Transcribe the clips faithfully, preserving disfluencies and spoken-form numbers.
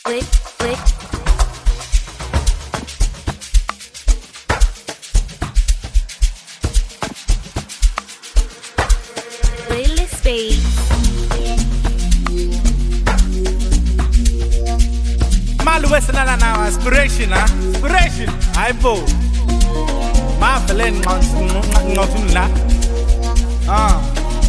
wait, wait. Playlist babe. Malu West na na inspiration ah, inspiration. Aibo. Ma felen ngotun la. Ah.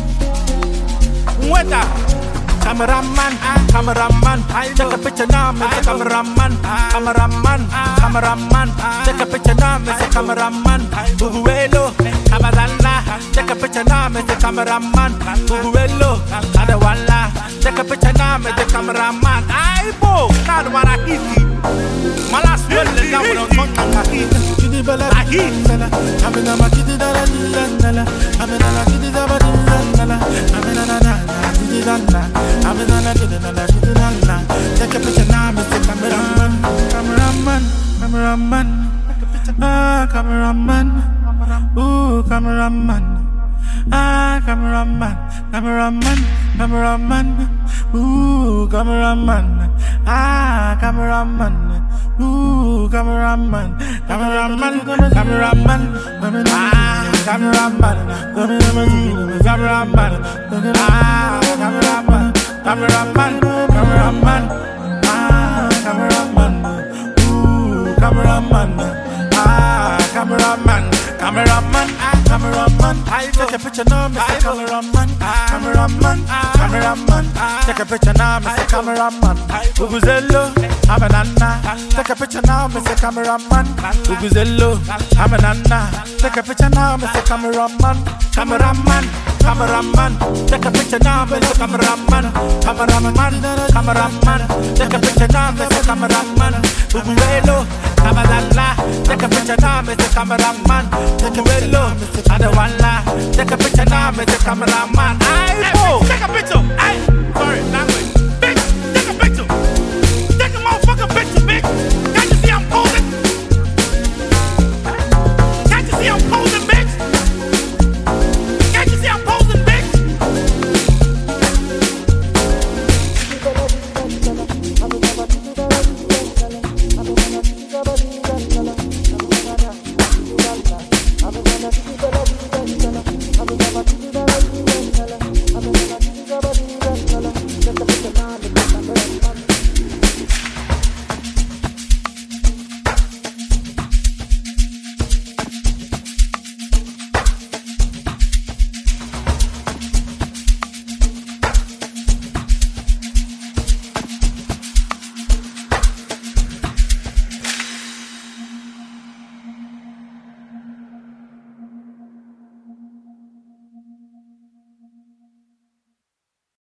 Weta. Cameraman, cameraman, take a picture now, Mister Cameraman, cameraman, cameraman, take a picture now, Mister Cameraman, Buguelo, Abadalla, take a picture now, Mister Cameraman, Buguelo, Adawalla, take a picture now, Mister Cameraman, Aibo, now the one I hit you. My last word is now when I'm on my heat. I hit. I'm in a makiti dala dala, I'm in a makiti dala dala, I'm in a na I'm in a take a picture now, Mister Cameraman, cameraman, cameraman, ah, cameraman, ooh, cameraman, ah, cameraman, cameraman, cameraman, ooh, cameraman, ah, cameraman, ooh, cameraman, cameraman, cameraman, ah, cameraman, cameraman, cameraman, ah, cameraman, cameraman, cameraman, ah, cameraman, ooh, cameraman, ah, cameraman, cameraman, ah, cameraman, take a picture now, Mister Cameraman, cameraman, cameraman, take a picture now, Mister Cameraman, Uguzello, Amanana, take a picture now, Mister Cameraman, Uguzello, Amanana, take a picture now, Mister Cameraman, cameraman, cameraman, take a picture now, Mister Cameraman, cameraman, cameraman, take a picture now, Mister Cameraman, Uguzello, Amanana, take a picture now, Mister Cameraman, take a picture, Adawalla, take a picture now, Mister Cameraman, I take a picture.